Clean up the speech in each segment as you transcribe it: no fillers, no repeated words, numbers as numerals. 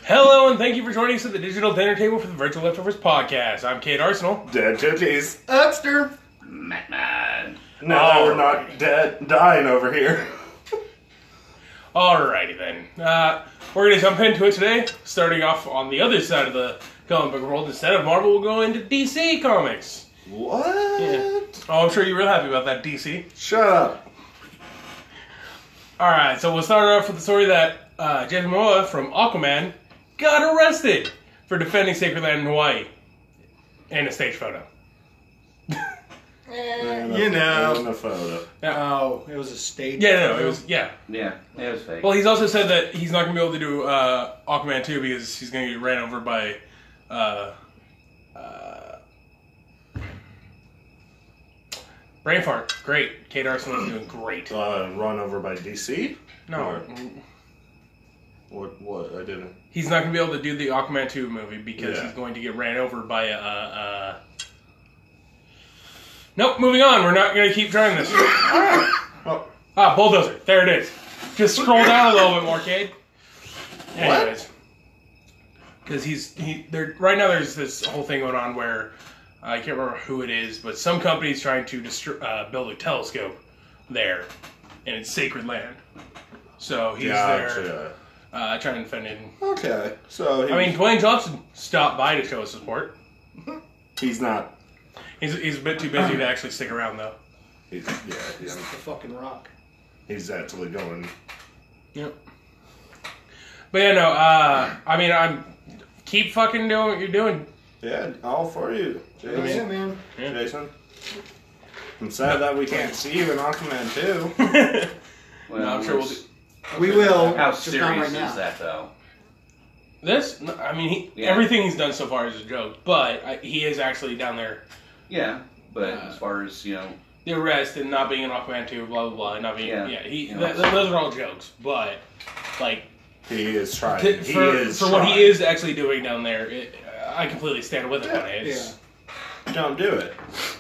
Hello, and thank you for joining us at the Digital Dinner Table for the Virtual Leftovers podcast. I'm Kate Arsenal. Dead Tooties. Uxter. McMahon. No, we're not dying over here. Alrighty then. We're going to jump into it today, starting off on the other side of the comic book world. Instead of Marvel, we'll go into DC Comics. What? Yeah. Oh, I'm sure you're real happy about that, DC. Shut up. Alright, so we'll start off with the story that Jason Momoa from Aquaman got arrested for defending sacred land in Hawaii in a stage photo. You know. In a photo. Oh, it was a stage. Yeah, no, it was, yeah. Yeah, it was fake. Well, he's also said that he's not going to be able to do Aquaman 2 because he's going to get ran over by brain fart. Great. Kate Arsenal is doing great. Run over by DC? No. What? I didn't. He's not going to be able to do the Aquaman 2 movie because Yeah. he's going to get ran over by Nope, moving on. We're not going to keep trying this. Oh. Bulldozer. There it is. Just scroll down a little bit more, Cade. Anyways. Because right now there's this whole thing going on where I can't remember who it is, but some company's trying to build a telescope there, and it's sacred land. So he's there trying to defend it. Okay, so Dwayne Johnson stopped by to show us support. he's not. He's a bit too busy to actually stick around, though. He's The fucking Rock. He's actually going. Yep. But yeah, no. I'm keep fucking doing what you're doing. Yeah, all for you, Jason. Yeah, man. Yeah. Jason. I'm sad that we can't see you in Aquaman 2. Well, No, I'm sure we'll do. We will. How just not serious right is now. that, though? This, Yeah. everything he's done so far is a joke, but he is actually down there. Yeah, but as far as, The arrest and not being in Aquaman 2, blah, blah, blah, not being, Yeah. those are all jokes, but, like, He is trying. for what he is actually doing down there, I completely stand with him on it. Don't do it.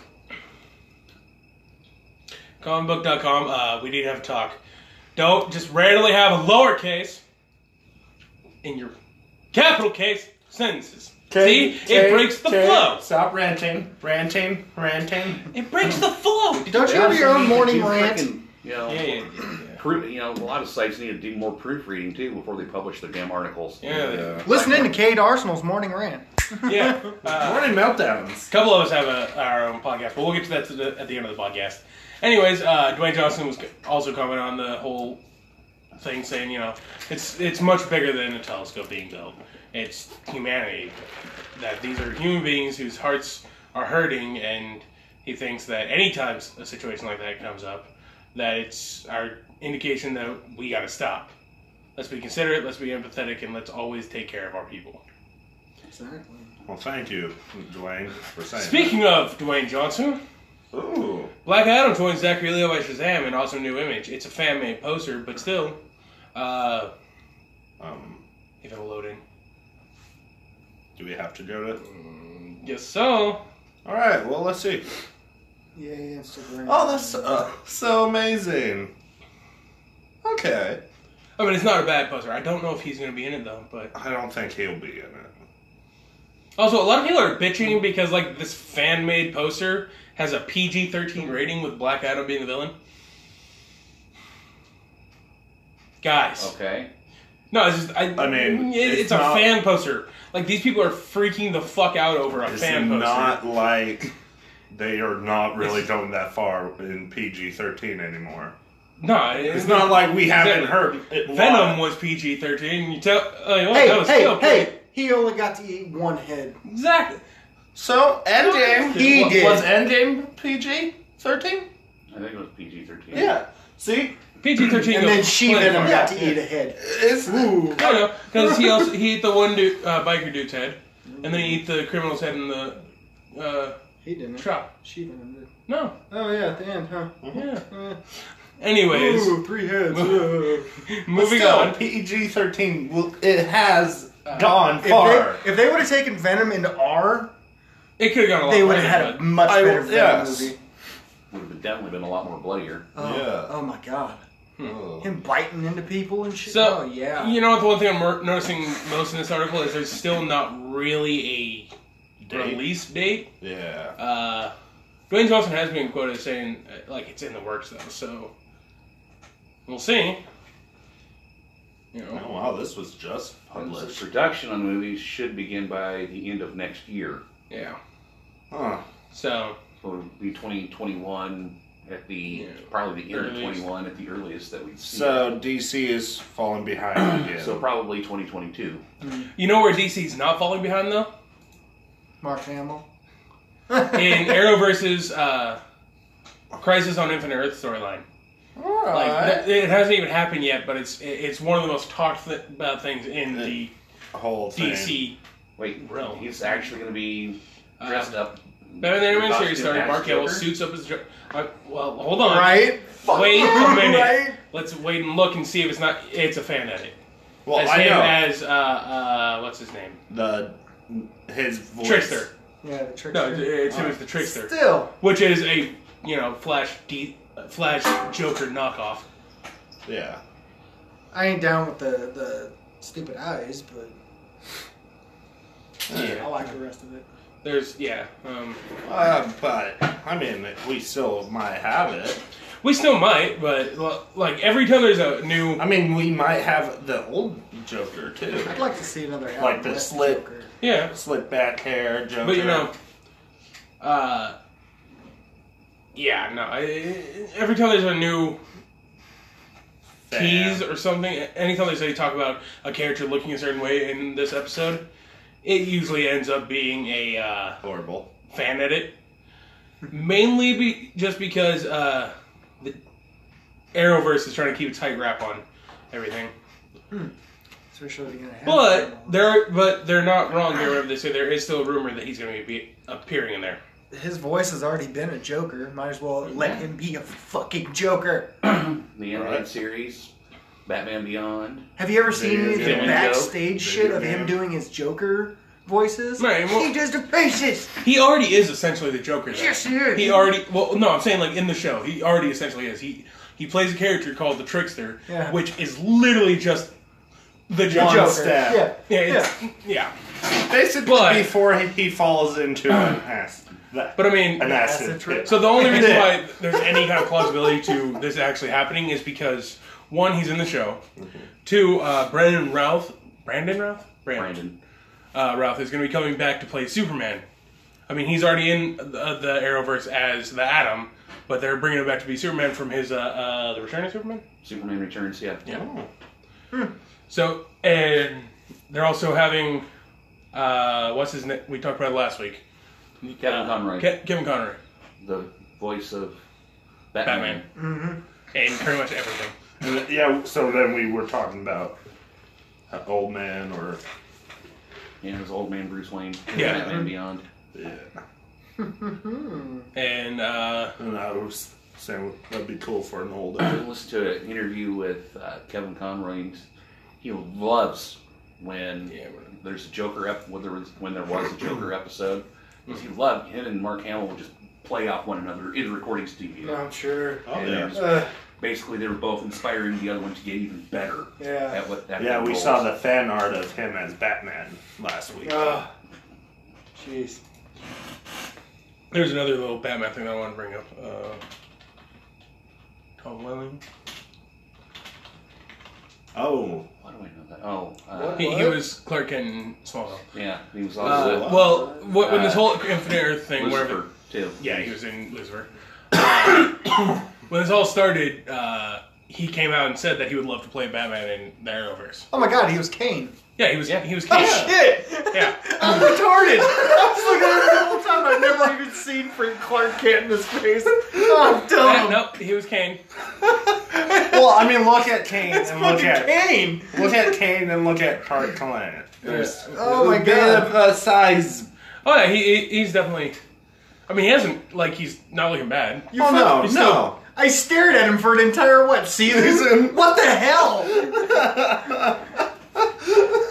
Comicbook.com, we need to have a talk. Don't just randomly have a lowercase in your capital case sentences. See? It breaks the flow. Stop ranting. It breaks the flow. Don't you have your own morning rant? Yeah. A lot of sites need to do more proofreading, too, before they publish their damn articles. Yeah. Listen in to Kate Arsenal's morning rant. Yeah. Morning meltdowns. A couple of us have our own podcast, but we'll get to that at the end of the podcast. Anyways, Dwayne Johnson was also commenting on the whole thing, saying, it's much bigger than a telescope being built. It's humanity. That these are human beings whose hearts are hurting, and he thinks that anytime a situation like that comes up, that it's our indication that we gotta stop. Let's be considerate, let's be empathetic, and let's always take care of our people. Exactly. Well, thank you, Dwayne, for saying Speaking of Dwayne Johnson, that. Ooh. Black Adam joins Zachary Levi by Shazam and also New Image. It's a fan-made poster, but still, if it'll load in. Do we have to go to? Guess so. All right. Well, let's see. Yeah, Instagram. Oh, that's so amazing. Okay. I mean, it's not a bad poster. I don't know if he's going to be in it, though, but... I don't think he'll be in it. Also, a lot of people are bitching because, this fan-made poster has a PG-13 rating with Black Adam being the villain. Guys. Okay. No, it's just... it's a not, fan poster. These people are freaking the fuck out over a fan poster. It's not like they are not really going that far in PG-13 anymore. No, It's not like we haven't heard it. Venom was PG-13. You tell... Hey, he only got to eat one head. Exactly. So, Endgame... He did. Was Endgame PG-13? I think it was PG-13. Yeah. See? PG-13. And then She-Venom got to Yeah. eat a head. It's... Ooh. No, because he ate the one dude, biker dude's head, and then he ate the criminal's head in the He didn't. shop. She-Venom did. No. Oh, yeah, at the end, huh? Yeah. Anyways, Ooh, 3 heads. moving on. PG-13, it has gone far. If they would have taken Venom into R, It could have gone a lot they would have farther, had a much better Venom yes. movie. Would have definitely been a lot more bloodier. Oh, Yeah. Oh my god. Oh. Him biting into people and shit. So, oh yeah. you know what? The one thing I'm noticing most in this article is there's still not really a Date? release date. Yeah. Dwayne Johnson has been quoted as saying, like, it's in the works, though, so we'll see. You know. Oh, wow, this was just And the published. production on the movies should begin by the end of next year. Yeah. Huh. So, So it'll be 2021 at the, Yeah. probably the end of Earliest. 21 at the earliest that we'd see. So DC is falling behind again. So probably 2022. you know where DC's not falling behind, though? Mark Hamill. In Arrowverse's Crisis on Infinite Earth storyline. Like, it hasn't even happened yet, but it's one of the most talked about things in the whole thing. DC. Wait, Realm. he's actually going to be dressed up. Batman the Animated Series costume started. as Mark Hamill Joker? suits up as Joker. Well, hold on. Right? Fuck Wait yeah, a minute. Right? Let's wait and look and see if it's a fan edit. Well, as I him know as what's his name? his voice. Trickster. Yeah, the trickster. No, it's him as the Trickster, Still. which is a Flash Joker knockoff. Yeah. I ain't down with the stupid eyes, but I Yeah. like the rest of it. There's But I mean, we still might have it. we still might, but like every time there's a new I mean, we might have the old Joker too, I'd like to see another Like the West slit. Joker. slick back hair Joker. But every time there's a new tease or something, anytime they talk about a character looking a certain way in this episode, it usually ends up being a horrible. fan edit. Mainly just because the Arrowverse is trying to keep a tight wrap on everything. Especially gonna have But they're not wrong here whenever they say there is still a rumor that he's going to be appearing in there. his voice has already been a Joker. Might as well let him be a fucking Joker. The animated Right. series, Batman Beyond. Have you ever seen any of the game. backstage shit Video of him game. doing his Joker voices? Right, well- He does the faces. He already is essentially the Joker, though. Yes, he is. I'm saying like in the show, he already essentially is. He plays a character called the Trickster, Yeah. which is literally just the Joker. One step. Yeah. Basically, But- before he falls into an acid. But I mean, An acid acid trip. pit. so the only reason why there's any kind of plausibility to this actually happening is because one, he's in the show. Two, Brandon Routh is going to be coming back to play Superman. I mean, he's already in the Arrowverse as the Atom, but they're bringing him back to be Superman from his the Return of Superman. Superman Returns, yeah. Oh. So, and they're also having what's his name? We talked about it last week. Kevin Conroy, Kevin Conroy, the voice of Batman. and pretty much everything. And, yeah, so then we were talking about Old Man or... Yeah, his old man Bruce Wayne. Yeah. Batman Beyond. Yeah. And And I was saying that'd be cool for an old... I listened to an interview with Kevin Conroy. And he loves when there's a Joker when there was a Joker episode. Because he loved him and Mark Hamill would just play off one another in the recording studio. I'm sure. Oh, And yeah. it was- basically, they were both inspiring the other one to get even better Yeah. at what that Yeah, we roles. saw the fan art of him as Batman last week. Jeez. there's another little Batman thing I want to bring up. Tom Welling. Oh. Why do I know that? Oh, He was Clark Kent in Smallville. yeah, he was also When this whole Infinite Earth thing, wherever. Lucifer, too. Yeah, he was in Lucifer. When this all started, he came out and said that he would love to play Batman in the Arrowverse. Oh my god, he was Kane. Yeah, he was Kane. Oh shit! Yeah. I'm retarded! I was looking at it the whole time. I've never even seen freaking Clark Kent in his face. Oh, I'm dumb. Nope, he was Kane. Well, I mean, look at Kane It's and look fucking at Kane! Clark Kent. There's Oh my a bit god. of a size. Oh yeah, he's definitely. I mean, he hasn't he's not looking bad. You Oh no, fucking- no. I stared at him for an entire, season? What the hell?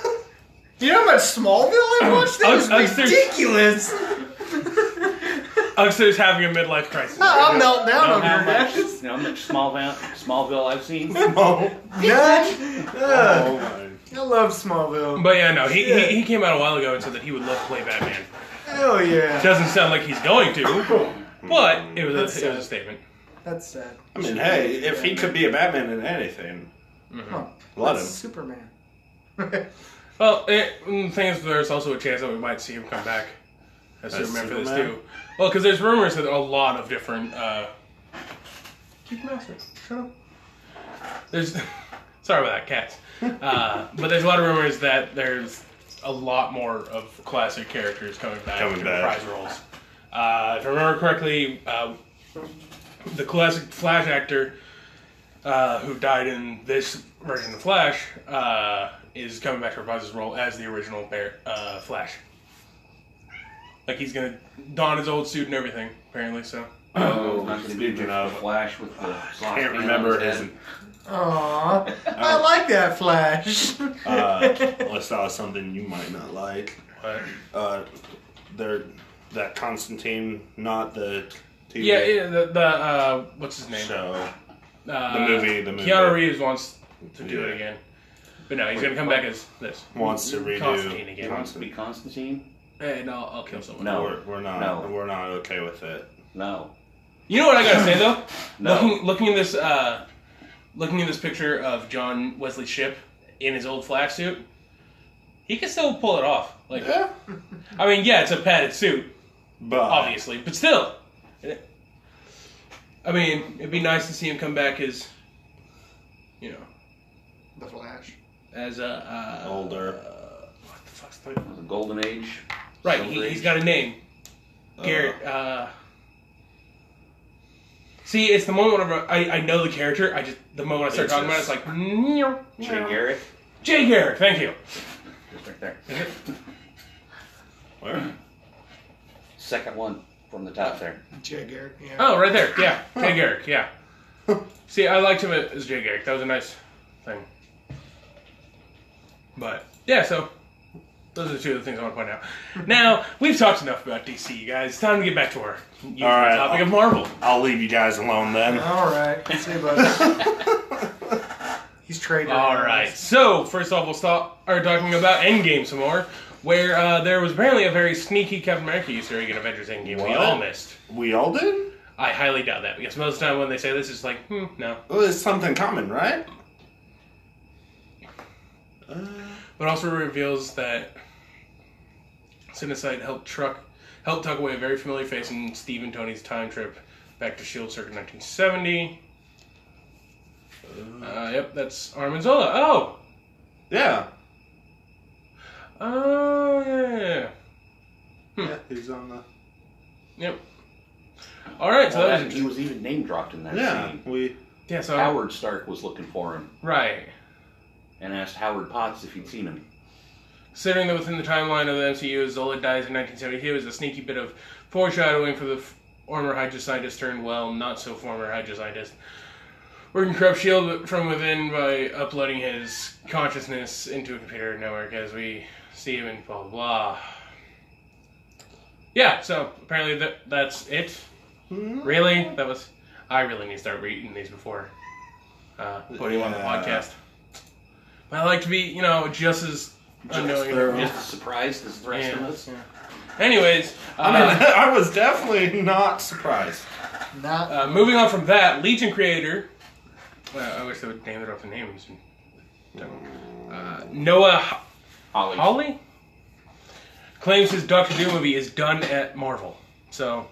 Do you know how much Smallville I watched? That was Upstairs- ridiculous. Huckster's having a midlife crisis. I'm melting down know over how here, much, guys. you know how much Smallville I've seen? Oh, Nudge. oh my. I love Smallville. But yeah, no, he came out a while ago and said that he would love to play Batman. Hell yeah. Doesn't sound like he's going to, but it was That's a sad. statement. That's sad. I mean, hey, if he could be a Batman in anything, Huh. let That's him. Superman. Well, the thing is, there's also a chance that we might see him come back as As Superman for this Superman? too. Well, because there's rumors that a lot of different. Keep your mouth shut. Shut up. There's. Sorry about that, cats. But there's a lot of rumors that there's a lot more of classic characters coming back to reprise roles. If I remember correctly, the classic Flash actor who died in this version of Flash is coming back to reprise his role as the original Flash. Like he's gonna don his old suit and everything, apparently. So. Oh, not going to be speaking of- Flash with the I can't remember his. Aww. I like that Flash. Unless that was something you might not like. But, That Constantine, not the TV yeah, the what's his name? show. The movie. Keanu Reeves wants to do it again, but no, he's gonna come back as this. Wants to redo. Constantine again. Wants to be Constantine? Hey, no, I'll kill someone. No. We're not. No. We're not okay with it. No. You know what I gotta say though? No. Looking at this picture of John Wesley Shipp in his old Flash suit, he can still pull it off. Like, Yeah. I mean, yeah, it's a padded suit, But obviously, but still. I mean, it'd be nice to see him come back as, you know, The Flash. as a Older. What the fuck's the The Golden Age. right? Silver He's Age. got a name. Garrett. See, it's the moment whenever I know the character. The moment I start It's talking about it, it's just- like meow, Jay meow. Garrick. Jay Garrick. Thank you. Just right there. Is it? Where? Second one from the top there. Jay Garrick. Yeah. Oh, right there. Yeah, Jay Garrick. Yeah. See, I liked him as Jay Garrick. That was a nice thing. But yeah, so those are two of the things I want to point out. Now we've talked enough about DC, you guys. It's time to get back to our usual right, topic of Marvel. I'll leave you guys alone then. All right. See you, bud. He's traded. All right. So first off, we'll start talking about Endgame some more, where there was apparently a very sneaky Captain America Easter egg in Avengers Endgame we What? all missed. We all did? I highly doubt that because most of the time when they say this, it's like, no. Well, it's something common, right? But also reveals that Cinecite helped tuck away a very familiar face in Steve and Tony's time trip back to S.H.I.E.L.D. circa 1970. Yep, that's Armin Zola. Oh! Yeah. Oh, yeah. Yeah, he's on the... Yep. Alright, so that was... He was even name dropped in that Yeah, scene. we... Yeah, so... Howard Stark was looking for him Right. and asked Howard Potts if he'd seen him. Considering that within the timeline of the MCU, Zola dies in 1972, it was a sneaky bit of foreshadowing for the former Hydra scientist turned, well, not so former Hydra scientist. Working corrupt S.H.I.E.L.D. from within by uploading his consciousness into a computer network as we see him in blah blah blah. Yeah, so apparently that's it. Really? That was... I really need to start reading these before putting them on the Yeah. podcast. But I like to be, just as unknowing. thorough. Just as surprised as the rest of us. Yeah. Anyways, I mean, I was definitely not surprised. Not. moving on from that, Legion creator. I wish they would name it off the names. Noah Holly. Hawley claims his Doctor Doom movie is done at Marvel. So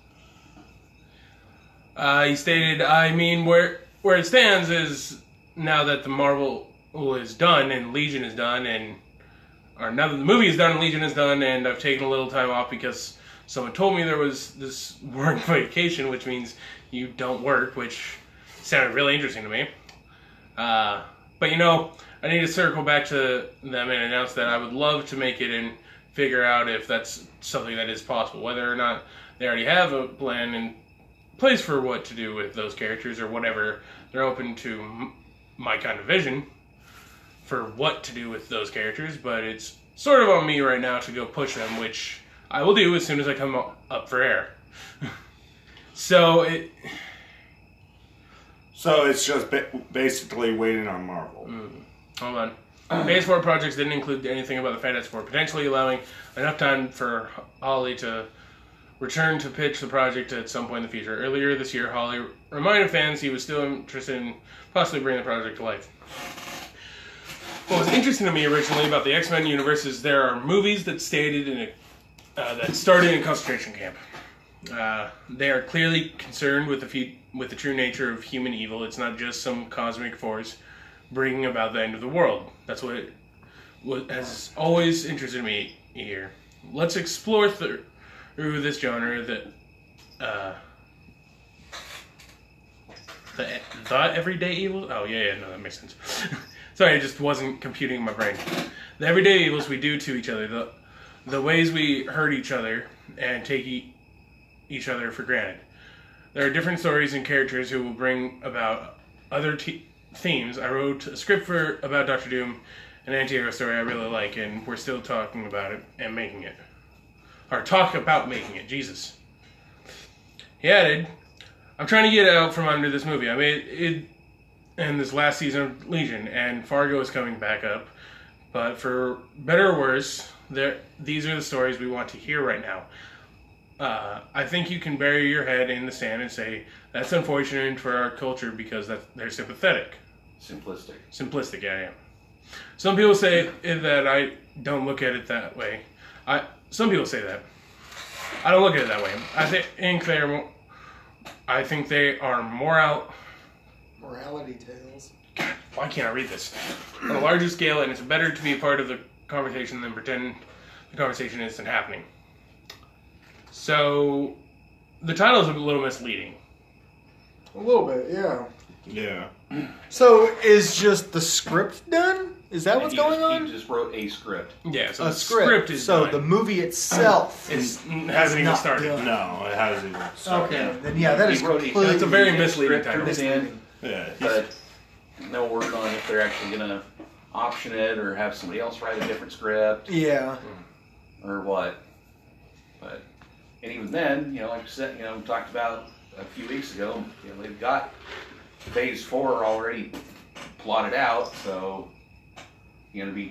he stated, where it stands is now that the Marvel is done and Legion is done, or now that the movie is done and Legion is done, and I've taken a little time off because someone told me there was this work vacation, which means you don't work, which sounded really interesting to me. But I need to circle back to them and announce that I would love to make it and figure out if that's something that is possible, whether or not they already have a plan in place for what to do with those characters or whatever. They're open to my kind of vision for what to do with those characters, but it's sort of on me right now to go push them, which I will do as soon as I come up for air. So it's just basically waiting on Marvel. hold on. Phase 4 projects didn't include anything about the Fantastic Four, potentially allowing enough time for Holly to return to pitch the project at some point in the future. Earlier this year, Holly reminded fans he was still interested in possibly bringing the project to life. What was interesting to me originally about the X-Men universe is there are movies that that started in a concentration camp. They are clearly concerned with the true nature of human evil. It's not just some cosmic force bringing about the end of the world. That's what has always interested me here. Let's explore through this genre the everyday evil. Oh yeah, no, that makes sense. Sorry, it just wasn't computing in my brain. The everyday evils we do to each other, the ways we hurt each other and take each other for granted. There are different stories and characters who will bring about other themes. I wrote a script about Doctor Doom, an anti-hero story I really like, and we're still talking about it and making it. Or talk about making it, Jesus. He added, I'm trying to get out from under this movie. I made it in this last season of Legion, and Fargo is coming back up. But for better or worse, these are the stories we want to hear right now. I think you can bury your head in the sand and say, that's unfortunate for our culture because they're sympathetic. Simplistic, yeah. Some people say that I don't look at it that way. Some people say that. I don't look at it that way. I think they are morality tales. God, why can't I read this? On a larger scale, and it's better to be a part of the conversation than pretend the conversation isn't happening. So, the title is a little misleading. A little bit, yeah. Yeah. So, is just the script done? Is that what's going on? He just wrote a script. Yeah, so A the script. script is so done. the movie itself hasn't even not started. done. No, it hasn't even started. Okay, then yeah, that is He wrote a completely... That's a very He misleading script title. turned it in, Yeah. but no word on if they're actually going to option it or have somebody else write a different script Yeah. or what. But, and even then, like I said, we talked about a few weeks ago, they've got Phase 4 already plotted out, so going to be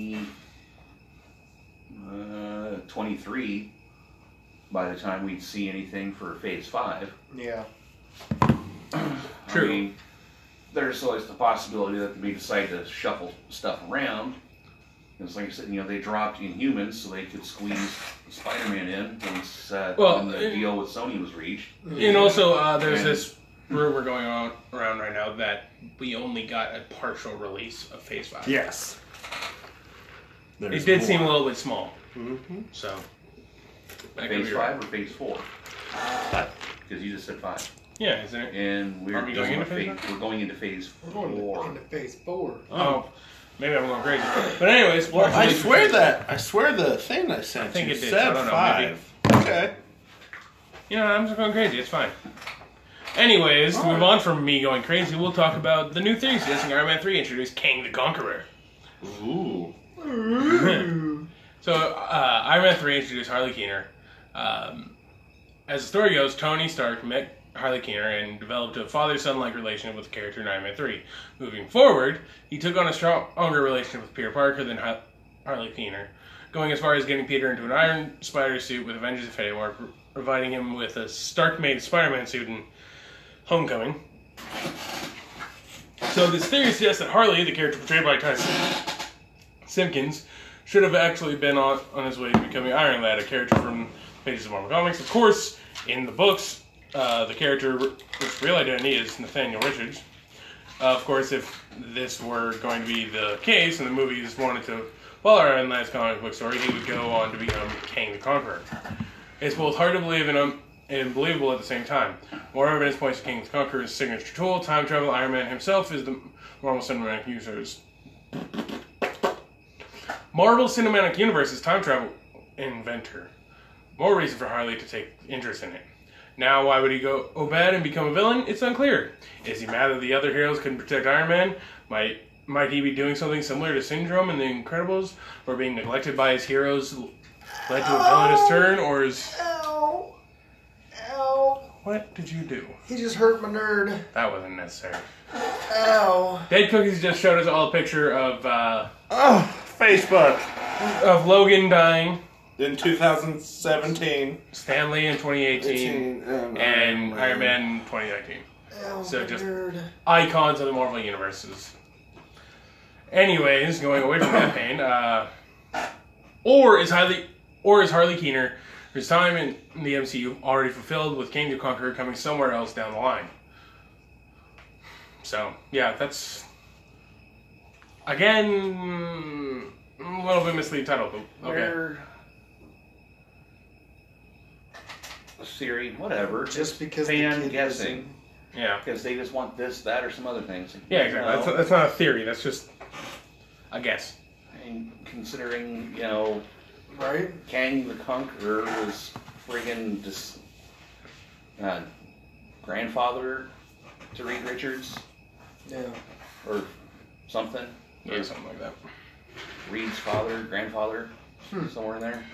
23 by the time we'd see anything for Phase 5. Yeah. True. I mean, there's always the possibility that they may decide to shuffle stuff around. Because like I said, they dropped Inhumans so they could squeeze Spider-Man in once when the deal with Sony was reached. And also, there's this rumor going on around right now that we only got a partial release of Phase 5. Yes. It did seem a little bit small. Mm-hmm. So. Phase 5 or Phase 4? Because you just said 5. Yeah, isn't it? And we're we going into Phase 5? We're going into Phase 4. We're going into Phase 4. Oh. Maybe I'm going crazy. But anyways, Well, I swear the thing I sent think you it did. said I don't know, 5. Okay. I'm just going crazy. It's fine. Anyways, to move on from me going crazy, we'll talk about the new theory suggesting Iron Man 3 introduced Kang the Conqueror. Ooh. So, Iron Man 3 introduced Harley Keener. As the story goes, Tony Stark met Harley Keener and developed a father-son-like relationship with the character in Iron Man 3. Moving forward, he took on a stronger relationship with Peter Parker than Harley Keener, going as far as getting Peter into an Iron Spider suit with Avengers Infinity War, providing him with a Stark-made Spider-Man suit in Homecoming. So this theory suggests that Harley, the character portrayed by Ty Simpkins, should have actually been on his way to becoming Iron Lad, a character from pages of Marvel Comics. Of course, in the books, the character's real identity is Nathaniel Richards. Of course, if this were going to be the case, and the movies wanted to follow Iron Lad's comic book story, he would go on to become Kang the Conqueror. It's both hard to believe and believable at the same time. More evidence points to Kang the Conqueror's signature tool, time travel. Iron Man himself is the Marvel Cinematic Universe's time travel inventor. More reason for Harley to take interest in it. Now, why would he go bad and become a villain? It's unclear. Is he mad that the other heroes couldn't protect Iron Man? Might he be doing something similar to Syndrome in The Incredibles, where being neglected by his heroes led to a villainous turn, or is... What did you do? He just hurt my nerd. That wasn't necessary. Ow. Dead Cookies just showed us all a picture of Facebook Logan dying, in 2017. Stanley in 2018, and Iron Man in 2019. Ow, So my just nerd. icons of the Marvel universes. Anyways, going away from that pain, or is Harley Keener, whose time in the MCU already fulfilled, with King the Conqueror coming somewhere else down the line. So yeah, that's again a little bit misleading title, but okay. Where Siri, whatever. Just because the fan kid guessing. Yeah, Because they just want this, that, or some other things. yeah, exactly. No. That's not a theory. That's just a guess. And considering, you know, Right? Kang the Conqueror was friggin' just grandfather to Reed Richards Yeah. or something. Yeah, something like that. Reed's father, grandfather, somewhere in there.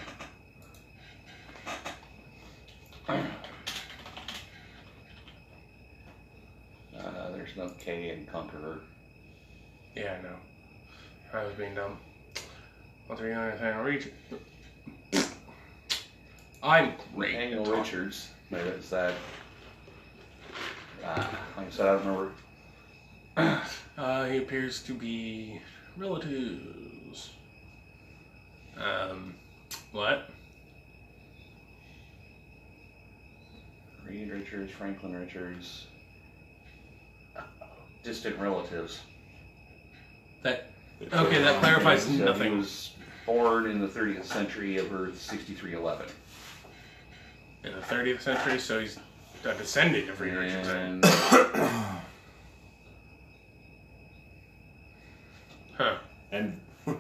There's no K in Conqueror. Yeah, I know. I was being dumb. What's the reach? I'm great. Daniel Richards. Maybe it's that. Like I said, I don't remember. He appears to be relatives. What? Reed Richards, Franklin Richards. Distant relatives. That okay? That clarifies So He nothing. was born in the 30th century of Earth 6311. In the 30th century, so he's a descendant of Reed Richards. And Huh. And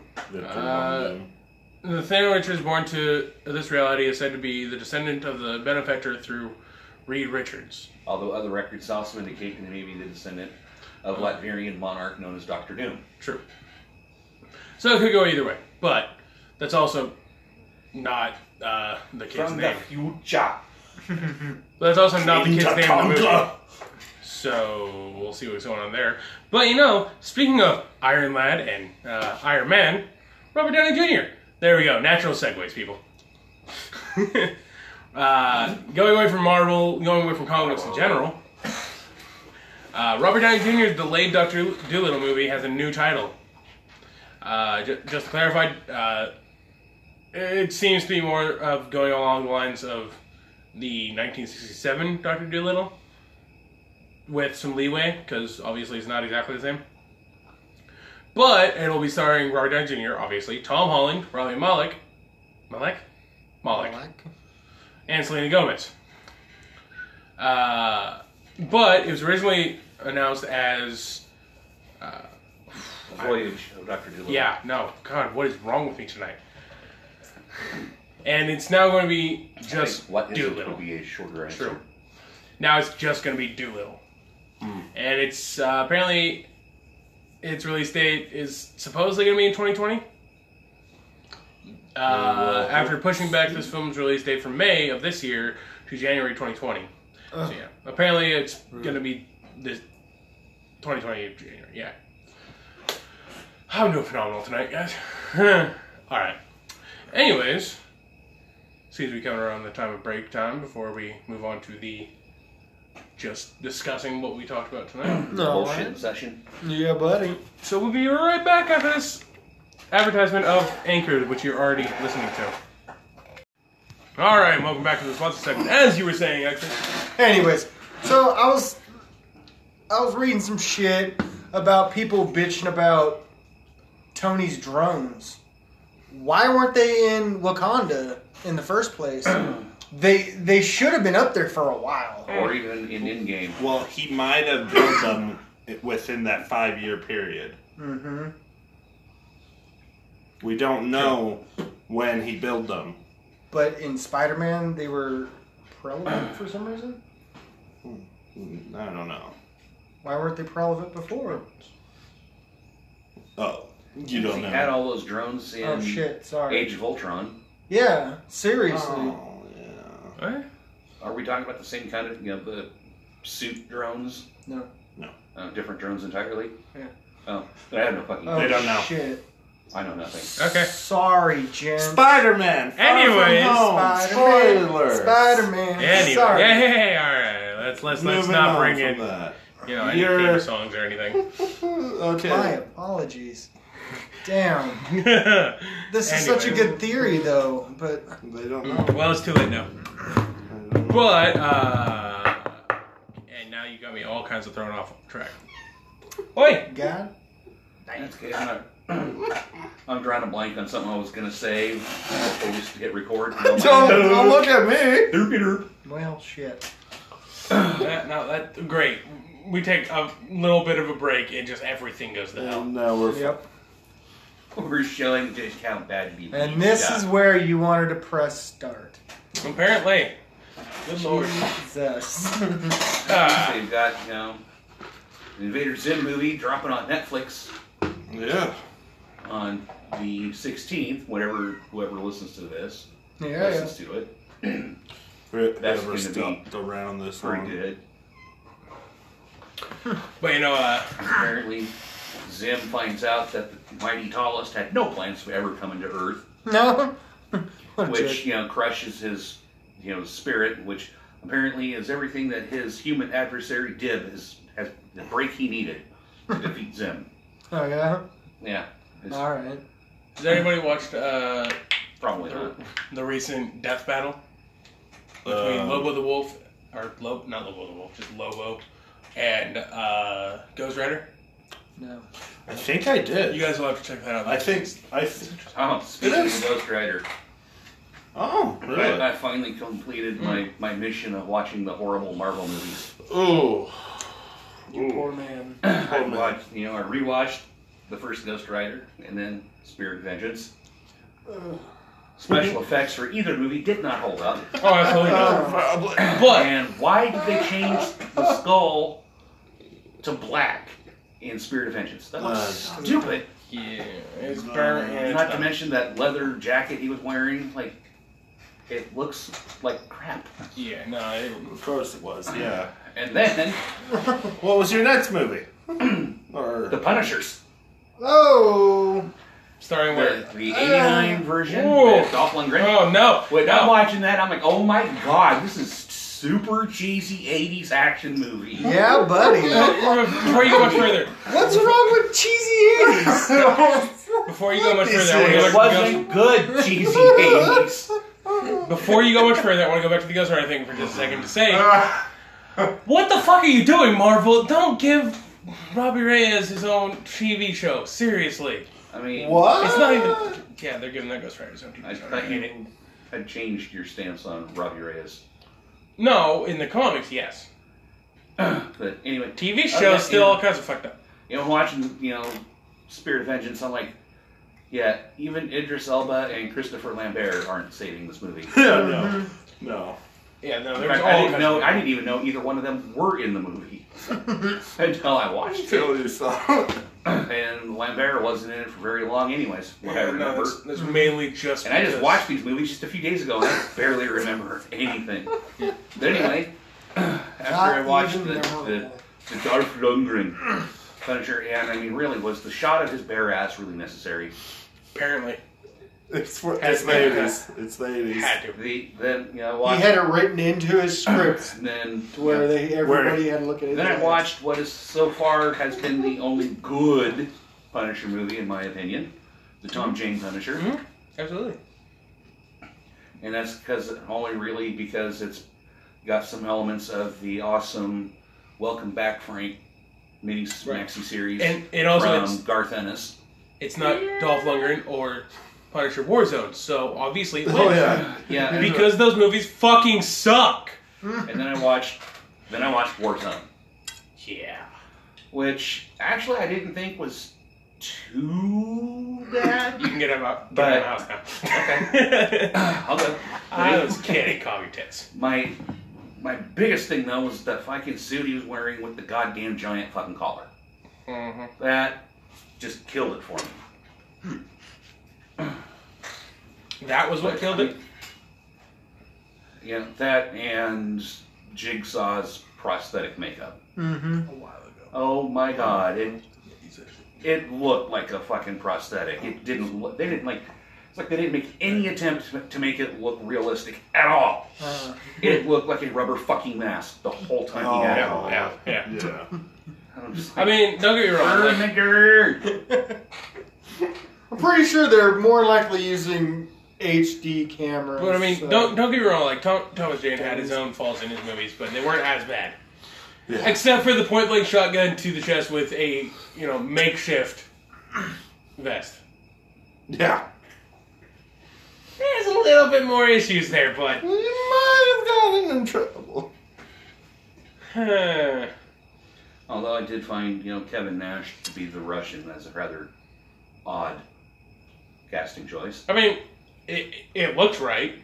Nathaniel Richards, born to this reality, is said to be the descendant of the benefactor through Reed Richards. although other records also indicate that he may be the descendant of Latvian monarch known as Dr. Doom. True. So it could go either way, but that's also not the kid's From name. the future. But that's also not the kid's name in the movie. Conquer. So we'll see what's going on there. But you know, speaking of Iron Lad and Iron Man, Robert Downey Jr. There we go. Natural segues, people. Going away from Marvel, going away from comic books in general. Robert Downey Jr.'s delayed Dr. Dolittle movie has a new title. Just to clarify, it seems to be more of going along the lines of the 1967 Dr. Dolittle, with some leeway, because obviously it's not exactly the same. But it'll be starring Robert Downey Jr., obviously, Tom Holland, Rami Malek, and Selena Gomez. But it was originally announced as... Voyage of Dr. Dolittle. yeah, no, God, what is wrong with me tonight? And it's now going to be just What is it Dolittle. would be a shorter answer. True. Now it's just going to be Dolittle. And it's apparently its release date is supposedly going to be in 2020. After pushing back this film's release date from May of this year to January 2020. So yeah, apparently it's going to be this 2020 January. Yeah. I'm doing phenomenal tonight, guys. All right. Anyways, seems to be coming around the time of break time before we move on to the just discussing what we talked about tonight. No. Bullshit session. Yeah, buddy. So we'll be right back after this advertisement of Anchor, which you're already listening to. All right, welcome back to the sponsor segment. As you were saying, actually. Anyways, so I was reading some shit about people bitching about Tony's drones. Why weren't they in Wakanda in the first place? They should have been up there for a while. Or even in in-game. Well, he might have built them within that 5-year period. Mm-hmm. We don't know when he built them. But in Spider-Man, they were relevant for some reason? I don't know. Why weren't they relevant before? Oh, you don't He know. had all those drones in Oh shit, sorry. Age of Ultron. Yeah, seriously. Oh, yeah. What? are we talking about the same kind of, the suit drones? No. Different drones entirely? Yeah. Oh, I have no fucking. Oh, They don't know. shit. I know nothing. Okay. Sorry, Jen. Spider-Man. Anyways, Spider-Man. Spoilers. Spider-Man. Anyway, Sorry. hey, all right. Let's Moving not on bring from in that. any You're- theme songs or anything. Okay. My apologies. Damn. Well, This is such a Anyways. good theory, though, but They don't know. it's too late now. They don't know. But and now you got me all kinds of thrown off track. Oi! God. That's okay. I'm drawing a blank on something I was going to say before we used to hit record. Don't look at me. Well, shit. Great. We take a little bit of a break and just everything goes to hell. And now we're Yep. We're showing just how bad we And this is where you wanted to press start. Apparently. Good lord. Jesus. Ah, They've got, the Invader Zim movie dropping on Netflix Yeah. on the 16th, whoever listens to this Yeah, listens to it. That's gonna be stopped around this Pretty long. good. but Apparently, Zim finds out that the Mighty Tallest had no plans to ever come into Earth, No? What a which, jerk. crushes his, spirit, which apparently is everything that his human adversary Dib has the break he needed to defeat Zim. Oh, yeah? Yeah. It's Alright. has anybody watched probably not. the recent death battle between Lobo the Wolf, or not Lobo the Wolf, just Lobo, and Ghost Rider? No. I think I did. You guys will have to check that out. I think. Oh, speaking It is. of Ghost Rider, Oh, really? I finally completed my mission of watching the horrible Marvel movies. Ooh. You poor man. I watched, I rewatched the first Ghost Rider and then Spirit of Vengeance. Special effects for either movie did not hold up. Oh, absolutely not. Probably. But And why did they change the skull to black in Spirit of Vengeance? That was stupid. yeah, it's burnt. And Not to mention that leather jacket he was wearing, it looks like crap. yeah, no. Of course it was. Yeah. And then What was your next movie? Or The Punishers. Oh! Starting with. The 89 version Whoa. with Dolph Lundgren. Oh no! When no. I'm watching that, I'm like, oh my god, this is super cheesy 80s action movie. Yeah, buddy. Before you go much further, What's wrong with cheesy 80s? before you go much further, I want to It go back to the wasn't good cheesy 80s. Ghost. Before you go much further, I want to go back to the Ghost Rider thing for just a second to say, what the fuck are you doing, Marvel? Don't give Robbie Reyes his own TV show. Seriously, I mean, what? it's not even. Yeah, they're giving that Ghost Rider his own I TV show. I thought hate it. you had changed your stance on Robbie Reyes. No, in the comics, yes. But anyway, TV shows yeah, still all kinds of fucked up. watching, Spirit of Vengeance, I'm like, yeah, even Idris Elba and Christopher Lambert aren't saving this movie. Yeah, no. Yeah, no, In there's fact, all kinds of I didn't even know either one of them were in the movie until I watched it. Until you saw. And Lambert wasn't in it for very long, anyways. What I Yeah, remember. no, that's mainly just. And I just because- watched these movies just a few days ago, and I barely remember anything. But anyway, after I watched the Dolph Lundgren Punisher, and I mean, really, was the shot of his bare ass really necessary? Apparently, It's the 80s. It's the 80s. had to. Then He watched, had it written into his script and then to where everybody had to look at it. then I watched what is so far has been the only good Punisher movie, in my opinion, the Tom Jane Punisher. Mhm. Absolutely. And that's because it's got some elements of the awesome Welcome Back Frank maxi series And it also from Garth Ennis. it's not Dolph Lundgren or Punisher Warzone, so obviously it Oh, wins. yeah. Yeah, Because those movies fucking suck. and then I watched Warzone, Yeah. which actually I didn't think was too bad. You can get him out. But- Get him out now. Okay. I'll go. I was kidding. Call me tits. My biggest thing though was that fucking suit he was wearing with the goddamn giant fucking collar. Mm-hmm. That just killed it for me. That was what killed it. Yeah, that and Jigsaw's prosthetic makeup. Mm-hmm. A while ago. Oh my god, it looked like a fucking prosthetic. It didn't look, they didn't like, it's like they didn't make any attempt to make it look realistic at all. It looked like a rubber fucking mask the whole time he had it on. Yeah. I'm just I mean, don't get me wrong. burn the dirt. I'm pretty sure they're more likely using HD cameras. But I mean, so- don't get me wrong. Like Thomas Jane had his own faults in his movies, but they weren't as bad. Yeah. Except for the point blank shotgun to the chest with a makeshift vest. Yeah. There's a little bit more issues there, but You might have gotten in trouble. Although I did find, Kevin Nash to be the Russian as a rather odd casting choice. I mean, it looks right.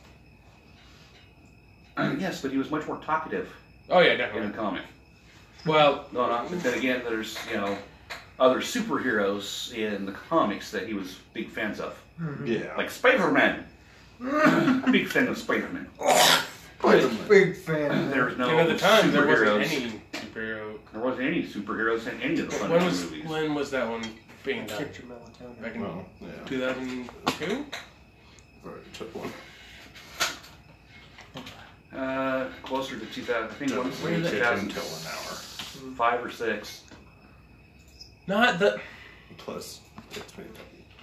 Yes, but he was much more talkative Oh yeah, in the definitely. comic. Well, But then again, there's, other superheroes in the comics that he was big fans of. Yeah. Like Spider-Man. Big fan of Spider-Man. Big fan. There's no at the time there superheroes. wasn't any superhero. There wasn't any superheroes in any of the When Punisher was movies. when was that one being done? Kicked your melatonin. Back in Well, yeah. 2002. Already took one. Closer to 2000. I think it was Wait until an 2005 hour. or 6. Not the. Plus, it's me.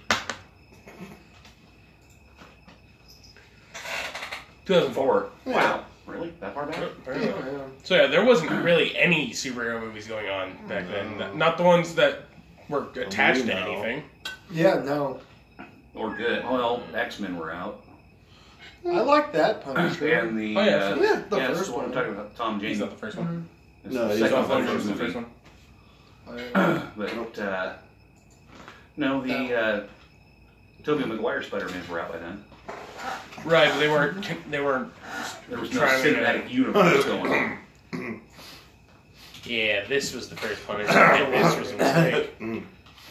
2004. Wow. Really? That far back? Yeah. So yeah, there wasn't really any superhero movies going on back then. Not the ones that were attached to anything. Yeah, no. Or good. Well, X-Men were out. I like that Punisher. And the... Oh, yeah, sure. Yeah, the that's first the one I'm one. talking about. Tom He's Jane. not the first one. It's No, the he's second not the Punisher He's the movie. first one. But, no, the, Tobey Maguire Spider-Man were out by then. Right, but they weren't. There was no Trying to make cinematic universe going on. Yeah, this was the first Punisher. And this was a mistake.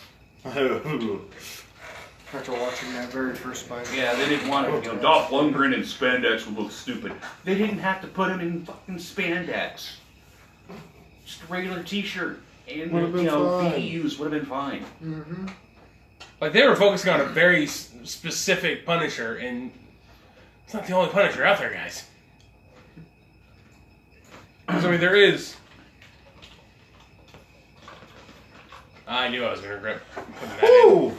After watching that very first Spider. Yeah, they didn't want to, Dolph Lundgren in spandex would look stupid. They didn't have to put him in fucking spandex. Just a regular t-shirt. And, Would've been fine. BDUs would have been fine. Mm-hmm. Like they were focusing on a very specific Punisher, and it's not the only Punisher out there, guys. 'Cause, I mean, there is. I knew I was going to regret putting that in. Ooh!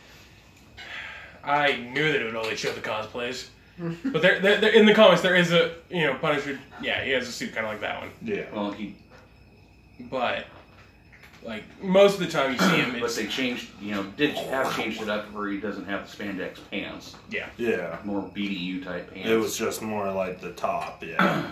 I knew that it would only show the cosplays. But there, in the comics, there is a Punisher. Yeah, he has a suit kind of like that one. Yeah. Well, he... But like most of the time, you see him. But It's, they changed, did have changed it up where he doesn't have the spandex pants. yeah. Yeah. More BDU type pants. It was just more like the top, yeah.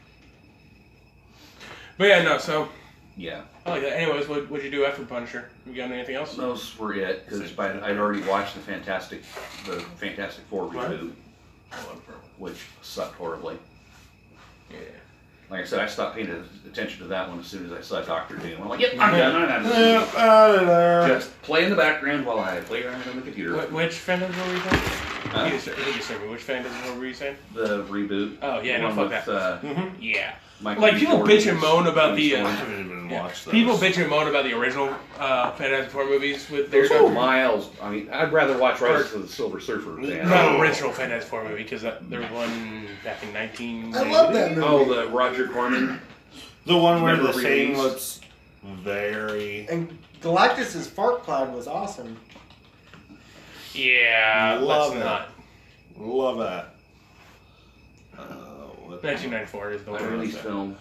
But yeah, no. So Yeah. I like that. Anyways, what'd you do after Punisher? You got anything else? Those were it, because I'd already watched the Fantastic Four reboot, which sucked horribly. Yeah. Like I said, I stopped paying attention to that one as soon as I saw Doctor Doom. I'm like, yep, I'm done. Yep, out of there. Just play in the background while I play around on the computer. Which Phantasm were you saying? Huh? You just said me. Which Phantasm were you saying? The reboot. Oh, yeah, The no, one fuck with, Yeah. Michael Like, B. people Jordan bitch and moan about the, I Vince haven't even Yeah. watched those. People bitch and moan about the original Fantastic Four movies with Those their are miles. I mean, I'd rather watch Rise of the Silver Surfer than... not original Fantastic Four movie because there was one back in 19. I love that movie. Oh, the Roger Corman. The one where the Never thing released. looks very... And Galactus' fart cloud was awesome. Yeah, Love let's it. not. Love that. What 1994 is the one. Unreleased that- film.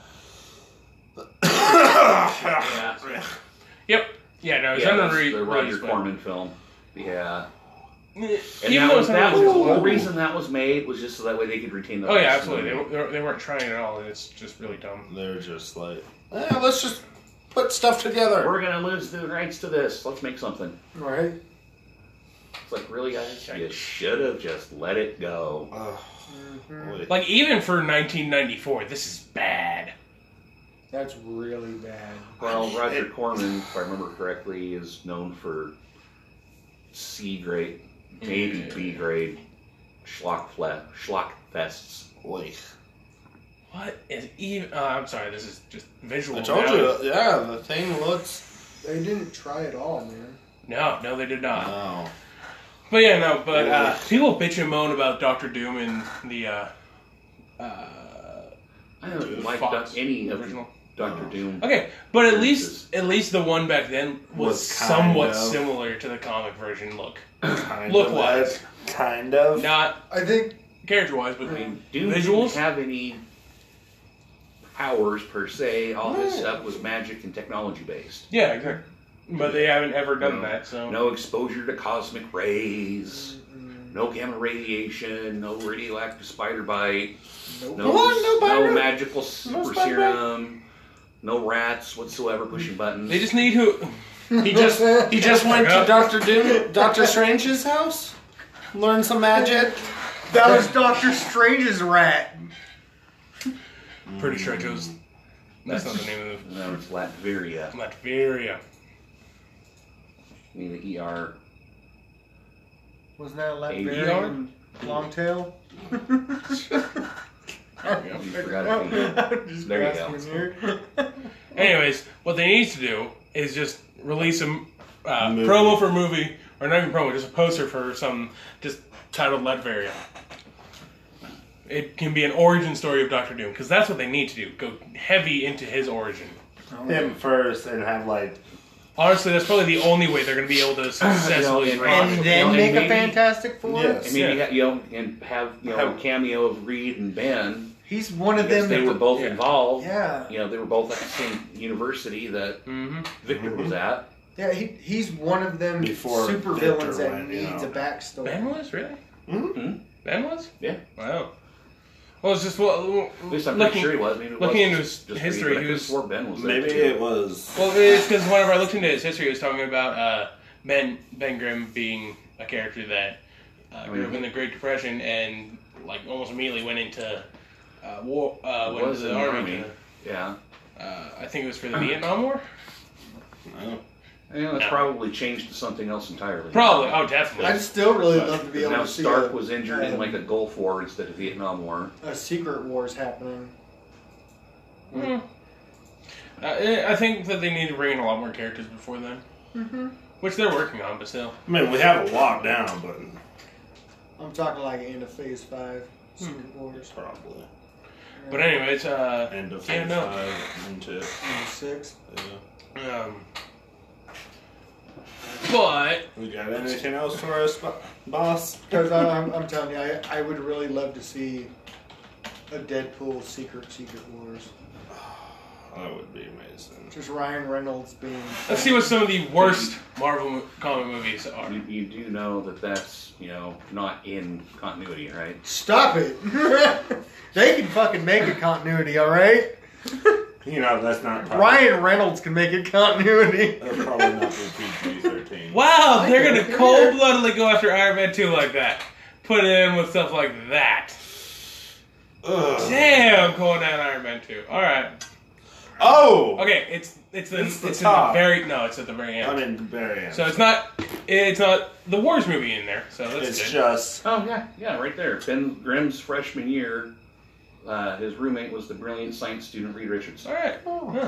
Yeah. Yep. Yeah, no, it's Yeah, under that's the Roger release, but- Corman film. Yeah. And Even that though was, it's that not was released- the reason that was made was just so that way they could retain the Oh yeah, rights to the absolutely. movie. They weren't trying at all, and it's just really dumb. They're just like, let's just put stuff together. We're gonna lose the rights to this. Let's make something. Right? It's like, really, guys? You should have just let it go. Boy. Like even for 1994, this is bad. That's really bad. Well, Roger Corman, if I remember correctly, is known for C grade, maybe B grade schlock fests. Oy. What is even? I'm sorry, this is just visual. I told you, yeah, the thing looks... They didn't try at all, man. No, they did not. No. But yeah, no, but people bitch and moan about Doctor Doom and the I don't like Fox any of original. Doctor Doom. Okay, but at Appearances. least the one back then was Was kind somewhat of. similar to the comic version look. Kind Look of wise. that, Kind of. Not I think character wise, but I mean, Doom visuals. didn't have any powers per se. All his stuff was magic and technology based. Yeah, exactly. But they haven't ever done No. that, so No exposure to cosmic rays, no gamma radiation, no radioactive spider bite, nope. no, What? No no spider? magical super spider serum, no rats whatsoever pushing buttons. they just need to. He just went to Doctor Strange's house, learned some magic. That was Doctor Strange's rat. Pretty sure it was. That's not the name of No, it's Latveria. the Latveria. I mean, the ER. Wasn't that a ADR? Latvian long tail? You forgot it. Just There you grasping go. here. Anyways, what they need to do is just release a Movie. promo for a movie, or not even promo, just a poster for some, just titled Latveria. It can be an origin story of Doctor Doom, because that's what they need to do. Go heavy into his origin. Him first and have like Honestly, that's probably the only way they're going to be able to successfully. and And You then know, make and a maybe- Fantastic Four? Yes. And maybe and have a cameo of Reed and Ben. He's one of Because them. they were both Yeah. involved. Yeah. You know, they were both at the same university that Mm-hmm. Victor was at. Yeah, he's one of them Before super Victor villains that went, you needs know. a backstory. Ben was really? Mhm. Ben was? Yeah. Wow. Well, it's just At least I'm pretty sure he was. Maybe it looking was into just his Reed, history, but I he could was- swore Ben was there maybe too. it was. Well, it's because whenever I looked into his history, it was talking about Ben Grimm being a character that grew up in the Great Depression and like almost immediately went into war. Went was into in the the army. army. Yeah. I think it was for the Vietnam War. No. Yeah, that's No. probably changed to something else entirely. Probably. Oh, definitely. I'd still really love to be Because able now to see Stark was injured in like a a Gulf War instead of Vietnam War. Secret Wars happening. I think that they need to bring in a lot more characters before then, which they're working on, but still. I mean, we have a lot down, but I'm talking like end of Phase 5 Secret Wars. probably But anyways, end of Yeah, phase no. 5 into End of 6. yeah. But We got anything else for us, boss? Because I'm telling you, I would really love to see a Deadpool Secret Wars. That would be amazing. Just Ryan Reynolds being. let's see what some of the worst Marvel comic movies are. You do know that that's, not in continuity, right? Stop it! They can fucking make a continuity, alright? That's not probably, Ryan Reynolds can make a continuity. That'll probably not be PG-13. Wow, they're don't gonna care. cold-bloodedly go after Iron Man 2 like that. Put it in with stuff like that. Ugh. Damn, going down Iron Man 2. Alright. Oh! Okay, it's the at the top. very it's at the very end. I mean, the very end. So it's not the Wars movie in there. So that's It's good. just Oh, yeah, right there. Ben Grimm's freshman year, his roommate was the brilliant science student Reed Richards. All right. Huh.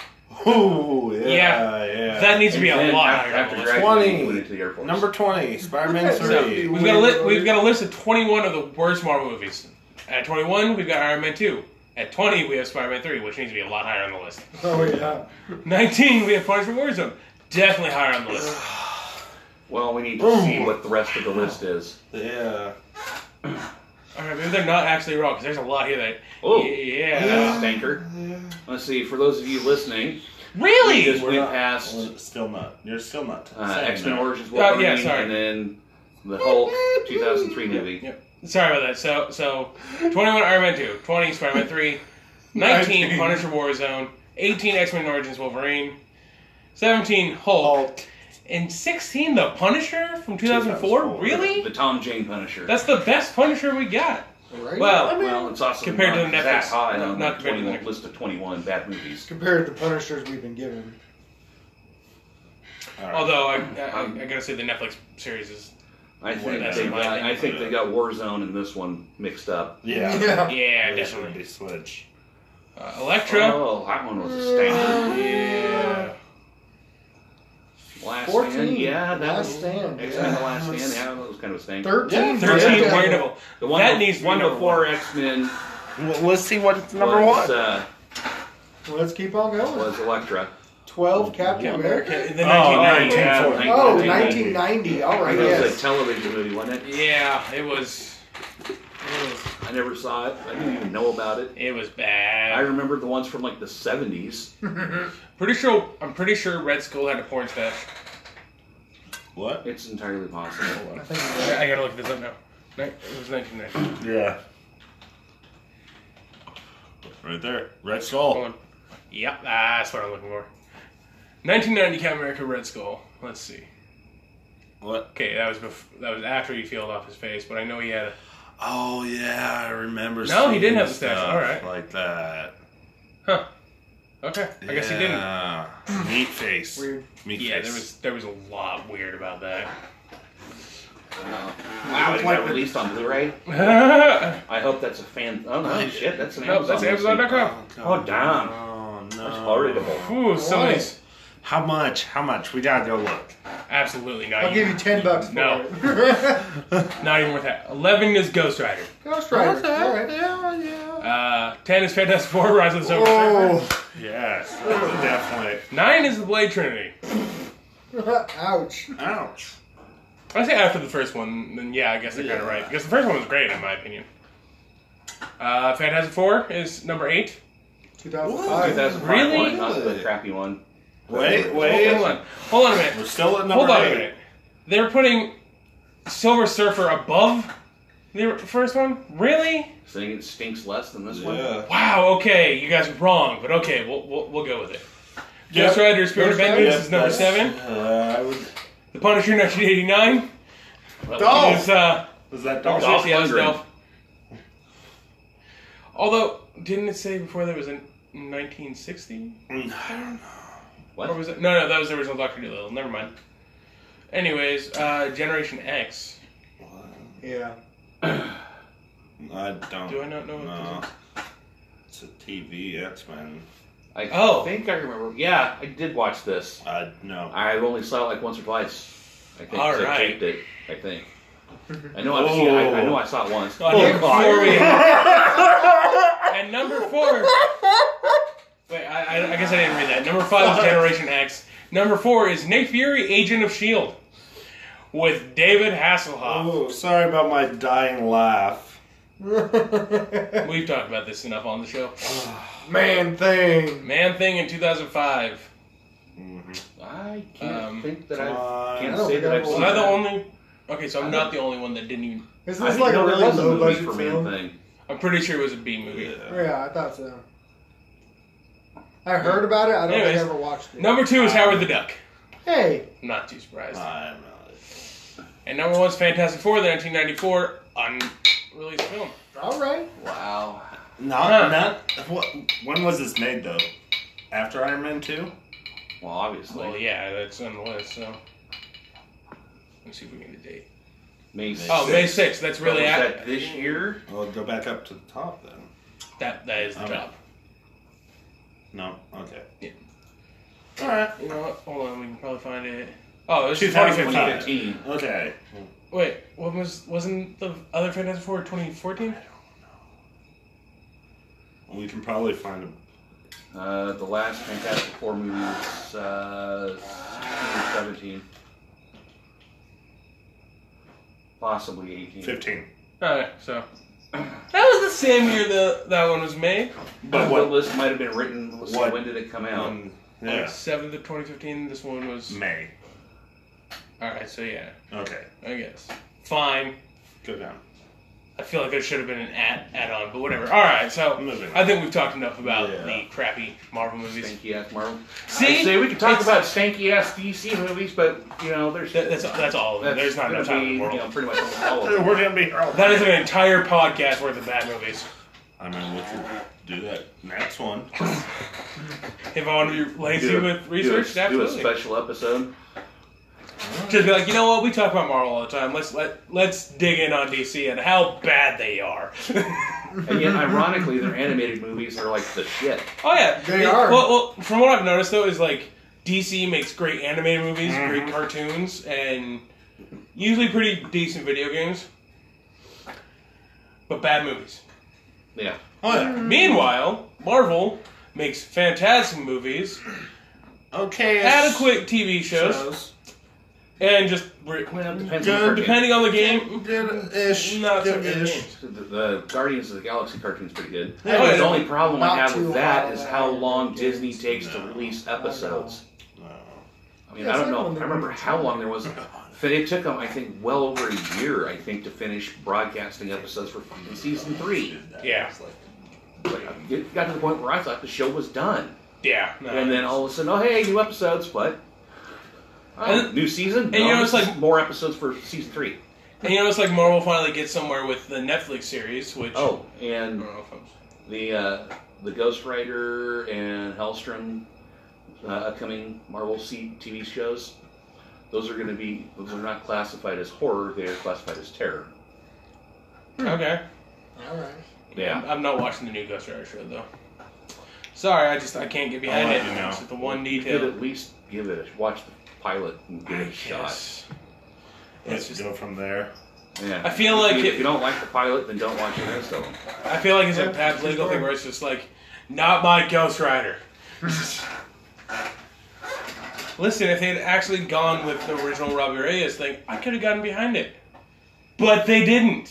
ooh, Yeah. yeah. That needs to be a And then lot after, higher on after the list. graduating, 20. he went into the Air Force. Number 20, Spider-Man So 3. we've got a list of 21 of the worst Marvel movies. At 21, we've got Iron Man 2. At 20, we have Spider-Man 3, which needs to be a lot higher on the list. Oh, yeah. 19, we have Punishment Warzone. Definitely higher on the list. Well, we need to see what the rest of the list is. Yeah. All right, maybe they're not actually wrong, because there's a lot here that... Oh, Yeah. that's a stinker. Let's see, for those of you listening, we Really? just We're went not, past You're still not. saying X-Men that. Origins yeah, Wolverine, sorry. and then the Hulk 2003 movie. Yep. Sorry about that. So 21 Iron Man 2, 20 Spider-Man 3, 19 Punisher Warzone, 18 X-Men Origins Wolverine, 17 Hulk, and 16 The Punisher from 2004? 2004. Really? The Tom Jane Punisher. That's the best Punisher we got. Right? Well, well, it's also compared to not the that Netflix- high no, on not the compared to the 21 list of 21 bad movies. Compared to the Punishers we've been given. All right. although I gotta say the Netflix series is I think That's they my got. opinion. I think they got Warzone and this one mixed up. Yeah. Yeah, This would definitely. be Switch. Electra. Oh, that one was a standard. Yeah. Last 14. Stand, yeah, that Last was Stand, X-Men: yeah. The Last Stand, yeah, that was kind of a thing. 13. 13, Yeah. Daredevil. The one, That needs to be one number before one. X-Men Well, let's see what's was, Let's keep on going. was Elektra. 12 Captain America. In the Oh, 1990s. yeah. Oh, 1990. 1990. All That right, was yes. a television movie, wasn't it? Yeah, it was I never saw it. I didn't even know about it. it was I bad. remember the ones from like the 70s. I'm pretty sure Red Skull had a porn stash. What? It's entirely possible. I think it was. I gotta look this up now. It was 1990. Yeah. Right there. Red Hold Skull. on. Yep, that's what I'm looking for. 1990 Captain America Red Skull. Let's see. What? Okay, that was after he peeled off his face, but I know he had a... Oh, yeah, I remember. No, he seeing didn't have the stash. stuff All right. Like that. Huh. Okay, I guess he didn't. Yeah. Meat face. Weird. Meat Yeah, face. there was a lot weird about that. Wow, is that released on Blu-ray? No, I hope that's a fan. Oh no, shit, that's an no, Amazon. that's listing. Amazon.com. Oh, damn. Oh, no. That's horrible. Ooh, somebody's How much? How much? We gotta go look. absolutely not. I'll give you $10 for No. it. Not even worth that. 11 is Ghost Rider. Ghost Rider. All right. Yeah. 10 is Fantastic Four: Rise of the Silver Surfer. Oh. Yes, definitely. 9 is the Blade Trinity. Ouch. Ouch. I say after the first one, then yeah, I guess they're kind of right. Because the first one was great, in my opinion. Fantastic Four is number 8. 2005. 2005 Really? one, not the crappy one. Wait. Hold on a minute. We're still at number Hold on a 8. minute. They were putting Silver Surfer above the first one? Really? Saying it stinks less than this one. Yeah. Wow, okay, you guys are wrong, but okay, we'll go with it. Yep. Ghost Rider Spirit of Ghost Rider? Vengeance is number 7. I would. The Punisher 1989 Dolph. is Was that number Dolph? 6. Yeah, that's Lundgren. Dolph. Although, didn't it say before there was a 1960? I don't know. What? Or was it? No, that was the original Dr. Dolittle. Never mind. Anyways, Generation X. Yeah. I don't. Do I not know what No. this It's a TV X-Men. I think I remember. Yeah, I did watch this. No. I only saw it like once or twice. I think 'cause All right. I taped it. I think. I know I've seen. I know I saw it once. Number 4 we and number 4. Wait, I guess I didn't read that. Number 5 is Generation X. Number 4 is Nick Fury, Agent of S.H.I.E.L.D. with David Hasselhoff. Oh, sorry about my dying laugh. We've talked about this enough on the show. Man thing. Man Thing in 2005. I can't think that come I on. can't I don't say think that I I've will. Was seen I the that. only... Okay, so I'm not the only one that didn't even... Is I this didn't like a know there really was a low movie budget for film? Man Thing. I'm pretty sure it was a B movie. Yeah. Yeah, I thought so. I heard about it. I don't think Anyways, I ever watched it. Number 2 is Howard the Duck. Hey. Not too surprised. I'm not. And number 1 is Fantastic Four, the 1994 unreleased film. All right. Wow. Not. What? When was this made though? After Iron Man 2? Well, obviously. Well, yeah, that's on the list, so... Let's see if we can get a date. May 6th. Oh, May 6th. That's really... Was that this year? Well, go back up to the top then. That is the Okay. top. No. Okay. Yeah. All right. You know what? Hold on, we can probably find it. Oh, this is 2015. 2015. 2015. Okay. Wait, wasn't the other Fantastic Four 2014? We can probably find a. The last Fantastic Four movie was 16 or 17. Possibly 18. 15. Alright, so. That was the same year that one was made. But The what? list might have been written. Let's see, What? when did it come out? Yeah. 7th of 2015, this one was. May. Alright, so yeah, Okay. I guess. Fine. Go down. I feel like there should have been an add-on, but whatever. Alright, so Moving I think we've talked enough about Yeah. the crappy Marvel movies. Stanky ass Marvel. See? I'd say we could talk It's- about stanky ass DC movies, but you know, there's That's all of them. There's not enough time in the world. You know, pretty much almost all of them. We're gonna be. That is an entire podcast worth of bad movies. I mean, we could do that next one. If I want to be lazy with research, do a absolutely. special episode. Just be like, you know what? We talk about Marvel all the time. Let's dig in on DC and how bad they are. And yet, ironically, their animated movies are like the shit. Oh yeah, They are. Well, from what I've noticed though, is like DC makes great animated movies, great cartoons, and usually pretty decent video games, but bad movies. Yeah. Oh yeah. Meanwhile, Marvel makes fantastic movies, Okay. adequate TV shows, and just Well, it depends on the Good. cartoon. depending on the game, Good-ish. not so good Good-ish. games. The Guardians of the Galaxy cartoon's pretty good. Yeah, The only problem I not have too with that hot is on how that. long Disney takes to No. release episodes. No. I mean, Yeah, I don't it's like know. when they I remember were how long there was. It took them, I think, well over a year, I think, to finish broadcasting episodes for fucking season 3. Yeah, Like, it got to the point where I thought the show was done. yeah. No, And then all of a sudden, oh, hey, new episodes. What? Oh, And- new season? and you know, this it's is like- more episodes for season 3. and you know, it's like Marvel finally gets somewhere with the Netflix series, which Oh, I and don't know if I'm... the Ghost Rider and Hellstrom upcoming Marvel TV shows. Those are not classified as horror; they are classified as terror. Okay. Alright. Yeah, I'm not watching the new Ghost Rider show though. Sorry, I can't get behind I'll it. let you know. It's the one you could detail. at least watch the pilot and give it a shot. Yes. Let's It's go from there. Yeah, I feel like if you don't like the pilot, then don't watch the rest of them. I feel like it's Yeah, a bad for legal sure. thing where it's just like, not my Ghost Rider. Listen, if they had actually gone with the original Robbie Reyes thing, I could have gotten behind it. But they didn't.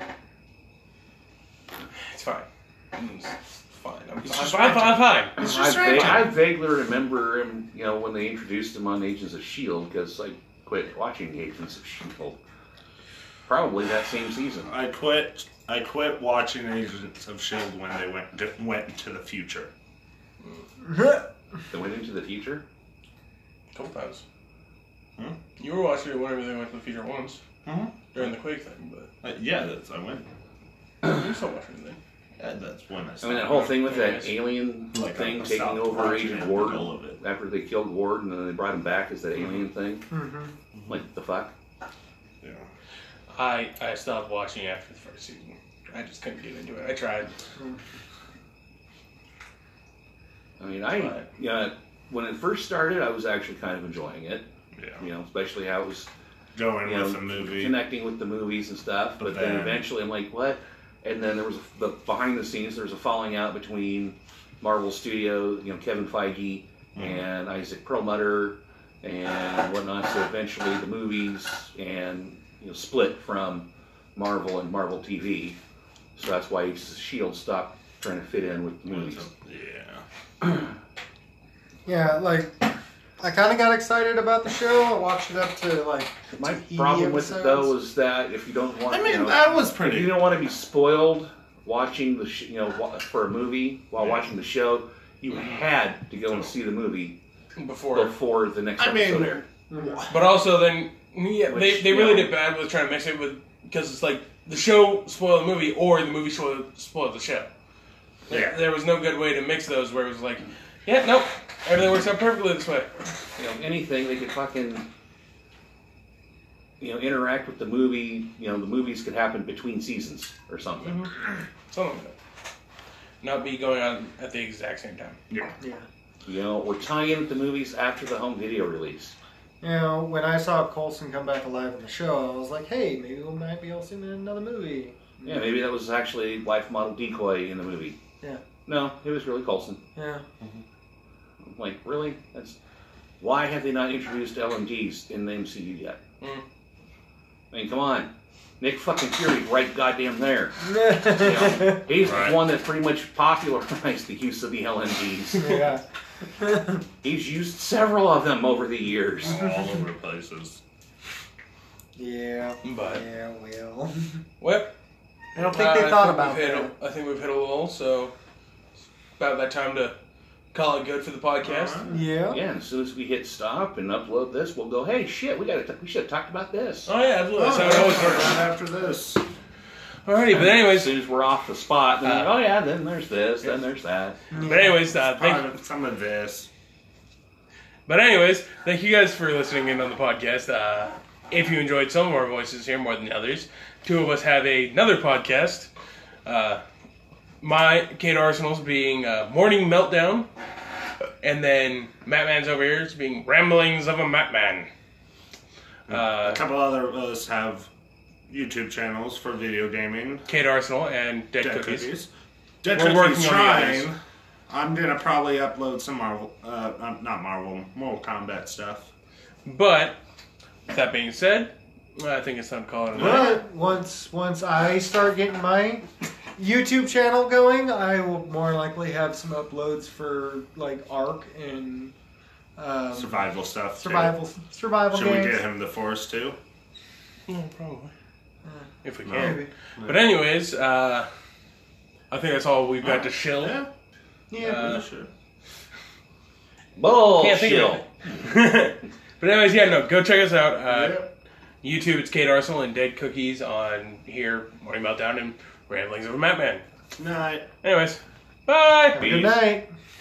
It's fine. It's fine. I'm fine. It's just I vaguely remember him, when they introduced him on Agents of S.H.I.E.L.D. because I quit watching Agents of S.H.I.E.L.D. Probably that same season. I quit watching Agents of S.H.I.E.L.D. when they went into the future. They went into the future? A couple times. Hmm? You were watching it whenever they went to the future once. Mhm. During the Quake thing, but Yeah, I went. you still watching it then. Yeah, that's when I. I mean, that whole thing with that alien Like, thing I taking stopped over watching Agent it in Ward the middle of it. after they killed Ward and then they brought him back as that alien thing. Mm-hmm. Like, the fuck? Yeah. I stopped watching after the first season. I just couldn't get into it. I tried. I mean, Right. when it first started, I was actually kind of enjoying it. Yeah. Especially how it was Going with the movie. connecting with the movies and stuff. But then then- eventually, I'm like, what? And then there was behind the scenes, there was a falling out between Marvel Studio, Kevin Feige and Isaac Perlmutter and whatnot. So eventually, the movies and split from Marvel and Marvel TV. So that's why S.H.I.E.L.D. stopped trying to fit in with the movies. Yeah. Yeah, like, I kind of got excited about the show. I watched it up to, like, My 80 problem with it episodes. though is that if you don't want, I mean, that was if pretty. you don't want to be spoiled watching the for a movie while Yeah. watching the show, you had to go and see the movie Before. the next I episode mean- aired. But also then, yeah, Which, they really did bad with trying to mix it with, because it's like the show spoiled the movie or the movie spoiled the show. Yeah. There was no good way to mix those where it was like, yeah, nope, everything works out perfectly this way. Anything they could fucking interact with the movie. The movies could happen between seasons or something. Something like that. Not be going on at the exact same time. Yeah. Yeah. Or tie in with the movies after the home video release. When I saw Coulson come back alive in the show, I was like, hey, maybe we might be able to see him in another movie. Yeah, maybe that was actually life model decoy in the movie. Yeah. No, it was really Coulson. Yeah. Like, really? Why have they not introduced LMGs in the MCU yet? Mm. I mean, come on. Nick fucking Fury's right goddamn there. Yeah. He's Right. the one that pretty much popularized the use of the LMGs. Yeah. He's used several of them over the years. All over places. Yeah. But, Yeah, well. well, I don't think they thought about we've hit that. I think we've hit a lull, so it's about that time to call it good for the podcast. Yeah. Yeah, and as soon as we hit stop and upload this, we'll go, hey, shit, we should have talked about this. Oh yeah, absolutely. That's how it Oh, always right works. after this. Alrighty, but As anyways, soon as we're off the spot, then oh yeah, then there's this, then there's that. thank Some of this. But anyways, thank you guys for listening in on the podcast. If you enjoyed some of our voices here more than others, two of us have another podcast. My Kate Arsenal's being Morning Meltdown, and then Matt Man's over here is being Ramblings of a Matt Man. A couple other of us have YouTube channels for video gaming. Kate Arsenal and Dead Cookies. Dead We're Cookies working on the others. trying. I'm gonna probably upload some Marvel, not Marvel, Mortal Kombat stuff. But with that being said, I think it's time to call it a night. But once I start getting my YouTube channel going, I will more likely have some uploads for like Ark and Survival stuff. survival Should games. we get him the Force too? Yeah, probably. If we can. Maybe. But anyways, I think that's all we've got to shill. Yeah, Yeah. sure. Can't think of it. But anyways, yeah, no, go check us out. YouTube, it's Kate Arsenal and Dead Cookies on here, Morning Meltdown and Ramblings of a Matt Man. Night. Anyways, bye! Good night.